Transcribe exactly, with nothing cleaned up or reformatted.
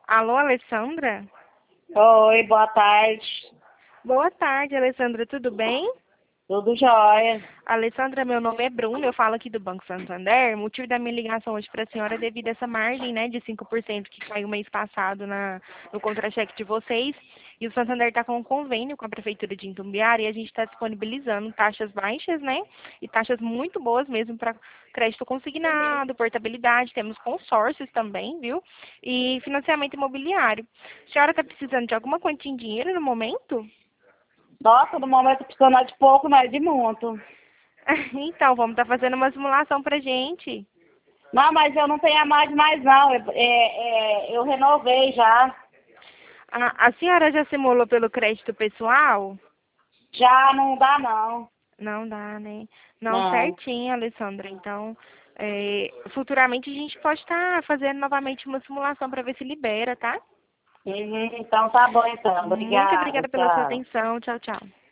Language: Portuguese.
Alô, Alessandra? Oi, boa tarde. Boa tarde, Alessandra, tudo bem? Tudo jóia? Alessandra, meu nome é Bruno, eu falo aqui do Banco Santander. O motivo da minha ligação hoje para a senhora é devido a essa margem, né, de cinco por cento que caiu mês passado na, no contra-cheque de vocês. E o Santander está com um convênio com a Prefeitura de Itumbiara e a gente está disponibilizando taxas baixas, né, e taxas muito boas mesmo para crédito consignado, portabilidade, temos consórcios também, viu? E financiamento imobiliário. A senhora está precisando de alguma quantia em dinheiro no momento? Nossa, no momento precisando de pouco, não é de muito. Então, vamos estar fazendo uma simulação pra gente. Não, mas eu não tenho a mais mais não. É, é, é, eu renovei já. A, a senhora já simulou pelo crédito pessoal? Já não dá não. Não dá, né? Não, Não. certinho, Alessandra. Então, é, futuramente a gente pode estar fazendo novamente uma simulação para ver se libera, tá? Uhum, então tá bom então. Muito Obrigada, obrigada pela sua tchau. atenção. Tchau, tchau.